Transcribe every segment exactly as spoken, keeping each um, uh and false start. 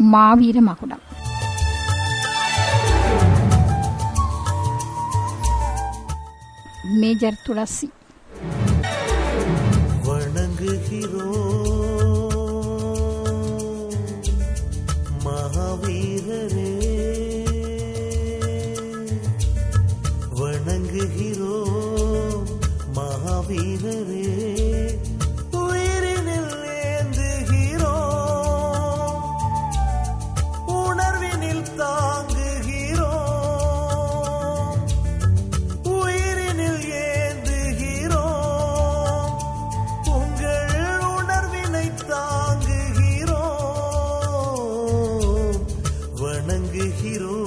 மாவீர மகுடம். மேஜர் துளசி. வணங்குகிறோம் மகாவீரரே, வணங்குகிறோம் மகாவீரரே, உயிரினில் ஏந்துகிறோம், உணர்வினில் தாங்குகிறோம், உயிரினில் ஏந்துகிறோம், உங்கள் உணர்வினை தாங்குகிறோம், வணங்குகிறோம்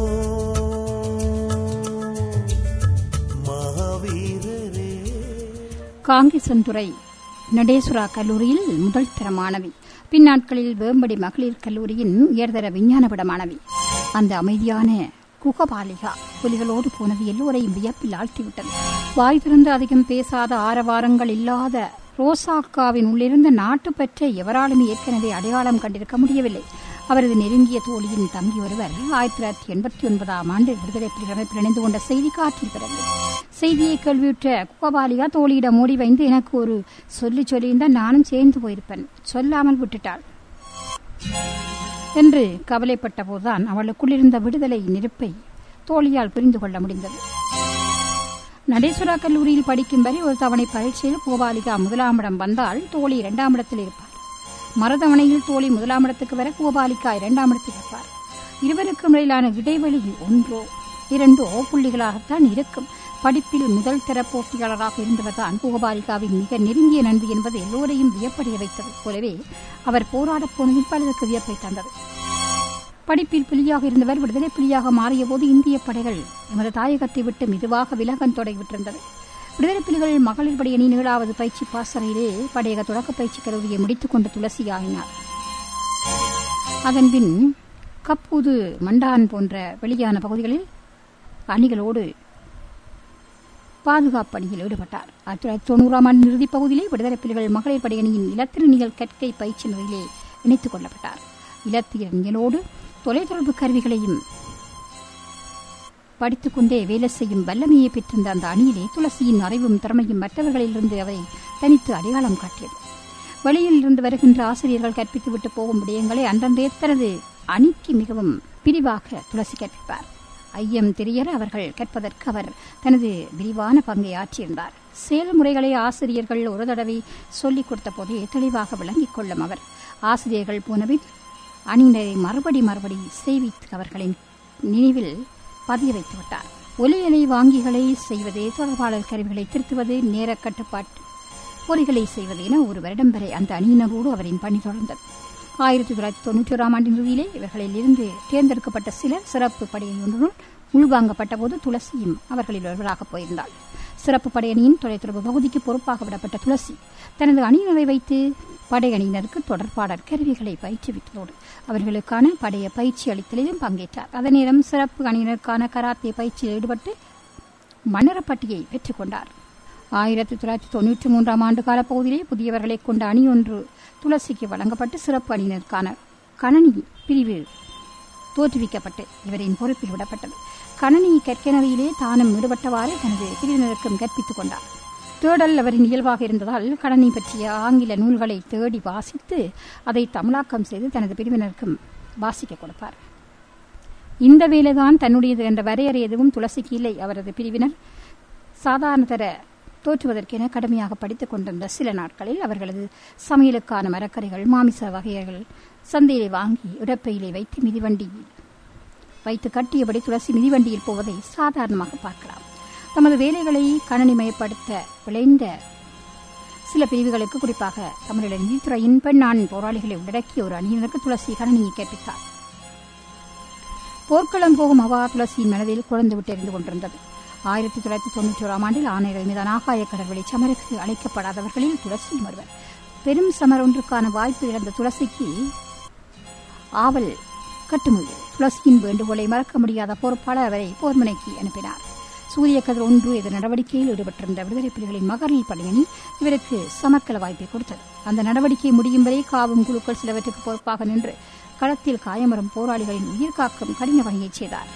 மகாவீரரே. காங்கேசன்துறை நடேசுரா கல்லூரியில் முதல் தர மாணவி, பின்னாட்களில் வேம்படி மகளிர் கல்லூரியின் உயர்தர விஞ்ஞானபட மாணவி. அந்த அமைதியான குகபாலிகா புலிகளோடு போனது எல்லோரையும் வியப்பில் ஆழ்த்திவிட்டது. வாய் திறந்து அதிகம் பேசாத, ஆரவாரங்கள் இல்லாத ரோசாக்காவின் உள்ளிருந்த நாட்டுப்பற்றை எவராலும் ஏற்கனவே அடையாளம் கண்டிருக்க முடியவில்லை. அவரது நெருங்கிய தோழியின் தங்கி ஒருவர் ஆயிரத்தி தொள்ளாயிரத்தி எண்பத்தி ஒன்பதாம் ஆண்டு விடுதலை புலிகள் இணைந்து கொண்ட செய்தி காற்றில் பிறந்தது. செய்தியை கேள்வியுற்ற குகபாலிகா தோழியிடம் ஓடி வைந்து, எனக்கு ஒரு சொல்லி சொல்லியிருந்தால் நானும் சேர்ந்து போயிருப்பேன், சொல்லாமல் விட்டுட்டாள் என்று கவலைப்பட்ட போதுதான் அவளுக்குள் இருந்த விடுதலை நெருப்பை தோழியால் புரிந்து கொள்ள முடிந்தது. நடேசுரா கல்லூரியில் படிக்கும் வரை ஒரு தவணை பரீட்சையில் குகபாலிகா முதலாம் இடம் வந்தால் தோழி இரண்டாம் இடத்தில் இருப்பார். மறுதவணையில் தோழி முதலாம் இடத்துக்கு வர குகபாலிகா இரண்டாம் இடத்தில் இருப்பார். இருவருக்கும் இடையிலான இடைவெளி ஒன்றோ இரண்டோ புள்ளிகளாகத்தான் இருக்கும். படிப்பில் முதல் தர போட்டியாளராக இருந்தவர்தான் குகபாலிகாவின் மிக நெருங்கிய நண்பி என்பது எல்லோரையும் வியப்படைய வைத்தது போலவே அவர் போராடப் போனதும் பலருக்கு வியப்பை தந்தது. படிப்பில் புலியாக இருந்தவர் விடுதலை புலியாக மாறிய போது இந்திய படைகள் எமது தாயகத்தை விட்டு மெதுவாக விலகத் தொடங்கிவிட்டிருந்தது. விடுதலை புலிகள் மகளிர் படையணியின் ஏழாவது பயிற்சி பாசறையிலே படையக தொடக்க பயிற்சி கல்லூரியை முடித்துக் கொண்டு துளசி ஆகினார். அதன்பின் கப்பூது, மண்டான் போன்ற வெளியான பகுதிகளில் அணிகளோடு பாதுகாப்பு பணியில் ஈடுபட்டார். ஆயிரத்தி தொள்ளாயிரத்தி தொண்ணூறாம் ஆண்டு இறுதிப் பகுதியிலே விடுதலை புலிகள் மகளிர் படையணியின் இலத்திரனியல் கற்கை பயிற்சி முறையிலே இணைத்துக் கொள்ளப்பட்டார். இலத்திரனியலோடு தொலைத்தொடர்பு கருவிகளையும் படித்துக் கொண்டே வேலை செய்யும் வல்லமையை பெற்றிருந்த அந்த அணியிலே துளசியின் அறிவும் திறமையும் மற்றவர்களிலிருந்து அவரை தனித்து அடையாளம் காட்டியது. வெளியில் இருந்து வருகின்ற ஆசிரியர்கள் கற்பித்துவிட்டு போகும் விடயங்களை அன்றன்றே தனது அணிக்கு மிகவும் பிரிவாக துளசி கற்பிப்பார். ஐயம் தெரியற அவர்கள் கற்பதற்கு அவர் தனது விரிவான பங்கை ஆற்றியிருந்தார். செயல்முறைகளை ஆசிரியர்கள் ஒரு தடவை சொல்லிக் கொடுத்த போதே தெளிவாக விளங்கிக் கொள்ளும் அவர் ஆசிரியர்கள் போனபின் அணியினரை மறுபடி மறுபடி செய்வித்து அவர்களின் நினைவில் பதிய வைத்து விட்டார். ஒலியலை வாங்கிகளை செய்வது, தொடர்பாளர் கருவிகளை திருத்துவது, நேர கட்டுப்பாட்டு பொறிகளை செய்வது என ஒரு வருடம் வரை அந்த அணியினரோடு அவரின் பணி தொடர்ந்தது. ஆயிரத்தி தொள்ளாயிரத்தி தொன்னூற்றி ஓராம் ஆண்டின் இறுதியிலே இவர்களில் இருந்து தேர்ந்தெடுக்கப்பட்ட சிலர் சிறப்பு படையொன்றுடன் உள்வாங்கப்பட்ட போது துளசியும் அவர்களில் ஒருவராக போயிருந்தாள். சிறப்பு படையணியின் தொலைத்தொடர்பு பகுதிக்கு பொறுப்பாக விடப்பட்ட துளசி தனது அணியினரை வைத்து படையணியினருக்கு தொடர்பாளர் கருவிகளை பயிற்றுவித்ததோடு அவர்களுக்கான படைய பயிற்சி அளித்தலிலும் பங்கேற்றார். அதே நேரம் சிறப்பு அணியினருக்கான கராத்தே பயிற்சியில் ஈடுபட்டு மன்னரப்பட்டியை பெற்றுக் கொண்டார். ஆயிரத்தி தொள்ளாயிரத்தி தொன்னூற்றி மூன்றாம் ஆண்டு காலப்பகுதியிலே புதியவர்களை கொண்ட அணி ஒன்று துளசிக்கு வழங்கப்பட்டு சிறப்பு அணியினருக்கான கணனி பிரிவு தோற்றுவிக்கப்பட்டு இவரின் பொறுப்பில் விடப்பட்டது. கணனி கற்கனவையிலே தானும் ஈடுபட்டவாறு தனது பிரிவினருக்கும் கற்பித்துக் கொண்டார். தேடல் அவரின் இயல்பாக இருந்ததால் கணனி பற்றிய ஆங்கில நூல்களை தேடி வாசித்து அதை தமிழாக்கம் செய்து தனது பிரிவினருக்கும் வாசிக்க கொடுப்பார். இந்த வேலைதான் தன்னுடையது என்ற வரையறை எதுவும் துளசிக்கு இல்லை. அவரது பிரிவினர் சாதாரண தர தோற்றுவதற்கென கடுமையாக படித்துக் கொண்டிருந்த சில நாட்களில் அவர்களது சமையலுக்கான மரக்கறிகள், மாமிச வகைகள் சந்தையிலே வாங்கி இடப்பையிலே வைத்து மிதிவண்டியில் வைத்து கட்டியபடி துளசி மிதிவண்டியில் போவதை சாதாரணமாக பார்க்கலாம். தமது வேலைகளை கணனிமயப்படுத்த விளைந்த சில பிரிவுகளுக்கு, குறிப்பாக தமிழீழ நீதித்துறையின் பெண் ஆண் போராளிகளை உள்ளடக்கிய ஒரு அணியினருக்கு துளசி கணனியை கற்பித்தார். போர்க்களம் போகும் அவா துளசியின் மனதில் குழந்துவிட்டு எறிந்து கொண்டிருந்தது. ஆயிரத்தி தொள்ளாயிரத்தி தொன்னூற்றி ஓராம் ஆண்டில் ஆணையர்கள் மீதான ஆகாய கடற்வெளி சமருக்கு அழைக்கப்படாதவர்களில் துளசியும் ஒருவர். பெரும் சமர் ஒன்றுக்கான வாய்ப்பு இழந்த துளசிக்கு ஆவல் கட்டுமுடியது. துளசியின் வேண்டுகோளை மறக்க முடியாத பொறுப்பாளர் அவரை போர்முனைக்கு அனுப்பினார். சூரிய கதிர் ஒன்று எதிர் நடவடிக்கையில் ஈடுபட்டிருந்த விடுதலை புலிகளின் மகளிர் படையணி இவருக்கு சமர்க்கல வாய்ப்பை கொடுத்தது. அந்த நடவடிக்கை முடியும் வரை காவும் குழுக்கள் சிலவற்றுக்கு பொறுப்பாக நின்று களத்தில் காயமரும் போராளிகளின் உயிர் காக்கும் கடின பணியை செய்தார்.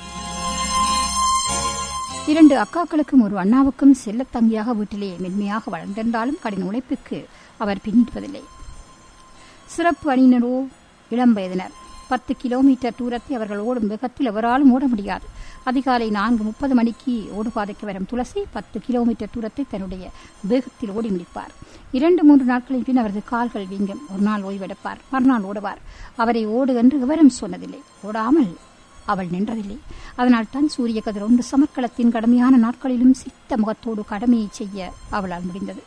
இரண்டு அக்காக்களுக்கும் ஒரு அண்ணாவுக்கும் செல்லத் தங்கியாக வீட்டிலே மென்மையாக வளர்ந்திருந்தாலும் கடின உழைப்புக்கு அவர் பின்னிடுவதில்லை. சிறப்பு அணியினரோ இளம் வயதினர். பத்து கிலோமீட்டர் தூரத்தை அவர்கள் ஓடும் வேகத்தில் எவராலும் ஓட முடியாது. அதிகாலை நான்கு முப்பது மணிக்கு ஓடுபாதைக்கு வரும் துளசி பத்து கிலோமீட்டர் தூரத்தை தன்னுடைய வேகத்தில் ஓடி முடிப்பார். இரண்டு மூன்று நாட்களின் பின் அவரது கால்கள் வீங்கும். ஒரு நாள் ஓய்வெடுப்பார், மறுநாள் ஓடுவார். அவரை ஓடு என்று எவரும் சொன்னதில்லை. ஓடாமல் அவள் நின்றதில்லை. அதனால் தான் சூரிய கதிர் ஒன்று சமர்க்களத்தின் கடுமையான நாட்களிலும் சித்த முகத்தோடு கடமையை செய்ய அவளால் முடிந்தது.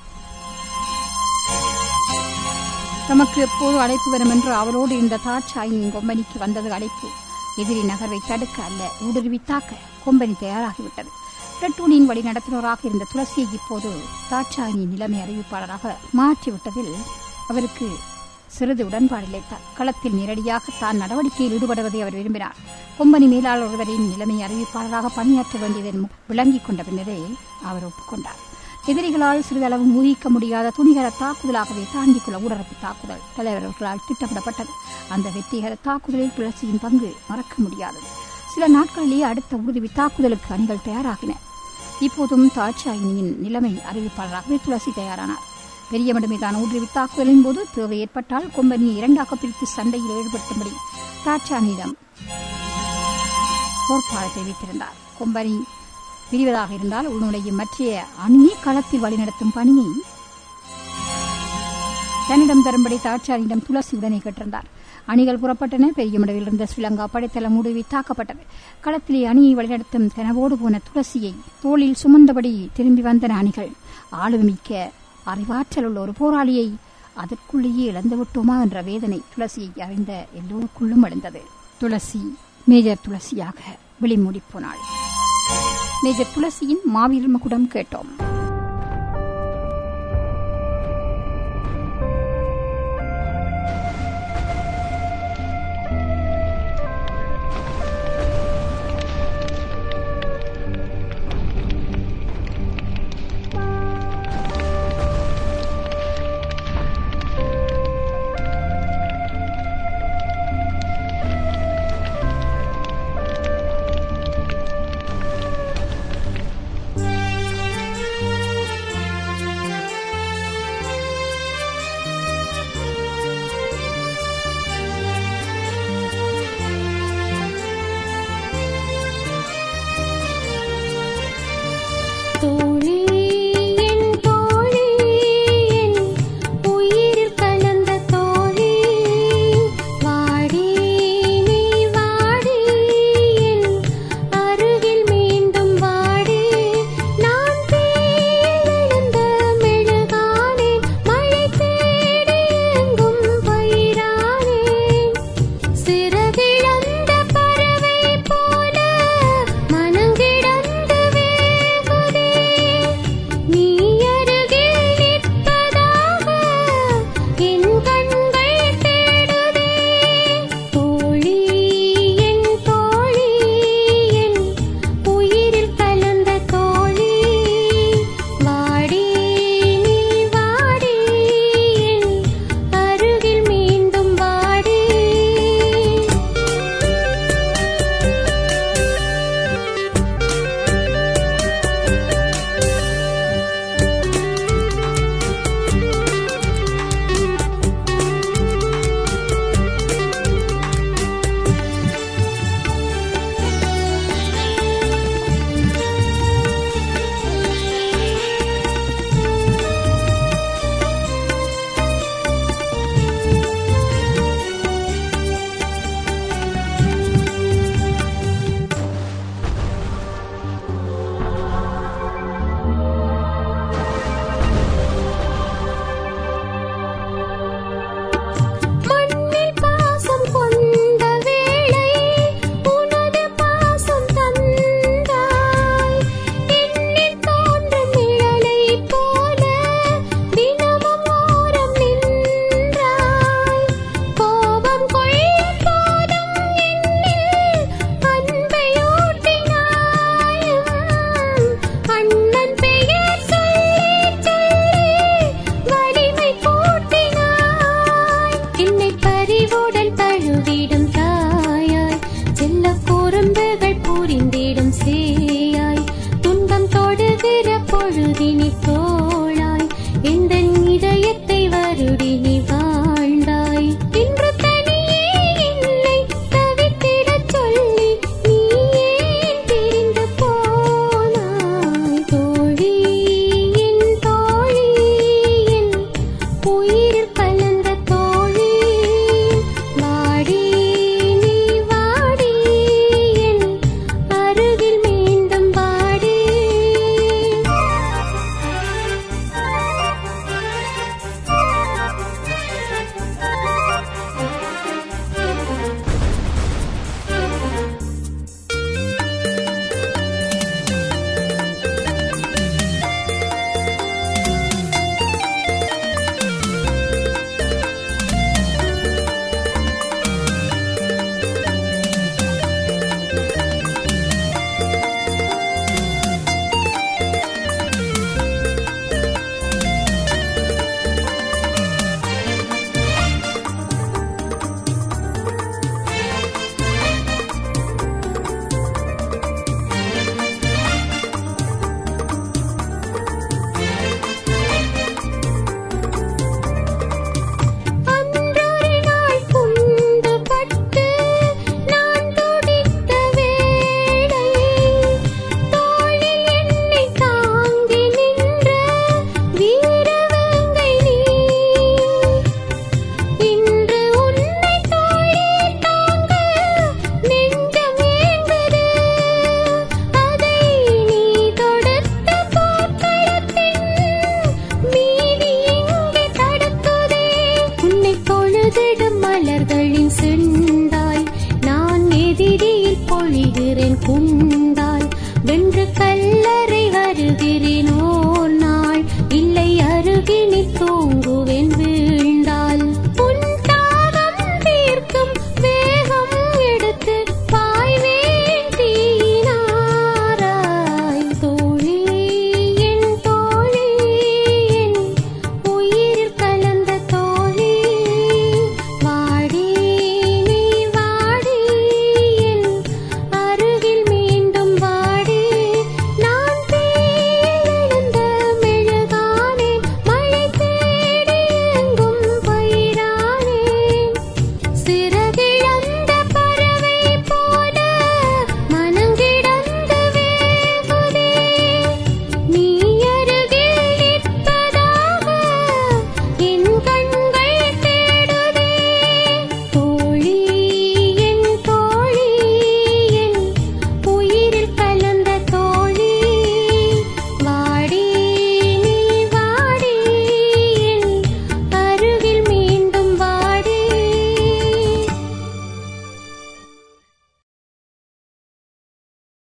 தமக்கு எப்போது அழைப்பு வரும் என்று அவளோடு இருந்த தாட்சாயின் கொம்பனிக்கு வந்தது அழைப்பு. எதிரி நகர்வை தடுக்க அல்ல, ஊடுருவி தாக்க கொம்பனி தயாராகிவிட்டது. பிரட்டூனியின் வழி நடத்துனராக இருந்த துளசியை இப்போது தாட்சாயினியின் நிலைமை அறிவிப்பாளராக மாற்றிவிட்டதில் அவருக்கு சிறிது உடன்பாடில்லை. களத்தில் நேரடியாக தான் நடவடிக்கையில் ஈடுபடுவதை அவர் விரும்பினார். கொம்பனி மேலாளர் ஒருவரின் நிலைமை அறிவிப்பாளராக பணியாற்ற வேண்டியதை விளங்கிக் கொண்ட பின்னரே அவர் ஒப்புக்கொண்டார். எதிரிகளால் சிறிதளவு ஊகிக்க முடியாத துணிகர தாக்குதலாகவே தாண்டிக்குள்ள ஊடரப்பு தாக்குதல் தலைவர்களால் திட்டமிடப்பட்டது. அந்த வெற்றிகர தாக்குதலில் துளசியின் பங்கு மறக்க முடியாதது. சில நாட்களிலேயே அடுத்த உறுதி தாக்குதலுக்கு அணிகள் தயாராகின. இப்போதும் தாட்சாயினியின் நிலைமை அறிவிப்பாளராகவே துளசி தயாரானார். பெரிய மடுமைதான ஊடுருவி தாக்குதலின் போது தேவை ஏற்பட்டால் கொம்பனியை இரண்டாக பிரித்து சண்டையில் ஈடுபடுத்தும்படி தாட்சாயினியிடம் போர்ப்பாளத்தை வைத்திருந்தார். கொம்பனி பிரிவதாக இருந்தால் உன்னுடைய மற்றைய அணியை களத்தில் வழிநடத்தும் பணியை தன்னிடம் தரும்படி தாட்சாரியிடம் துளசி உடனே கேட்டிருந்தார். அணிகள் புறப்பட்டன. பெரிய மடவில் இருந்த ஸ்ரீலங்கா படைத்தளம் ஊடுருவி தாக்கப்பட்டது. களத்திலே அணியை வழிநடத்தும் கனவோடு போன துளசியை தோளில் சுமந்தபடி திரும்பி வந்தன அணிகள். ஆளுமிக்க அறிவாற்றல் உள்ள ஒரு போராளியை அதற்குள்ளேயே இழந்துவிட்டோமா என்ற வேதனை துளசியை அறிந்த எல்லோருக்குள்ளும் எழுந்தது. துளசி மேஜர் துளசியாக விழிமூடி போனாள். மேஜர் துளசியின் மாவீரர் மகுடம் கேட்டோம்.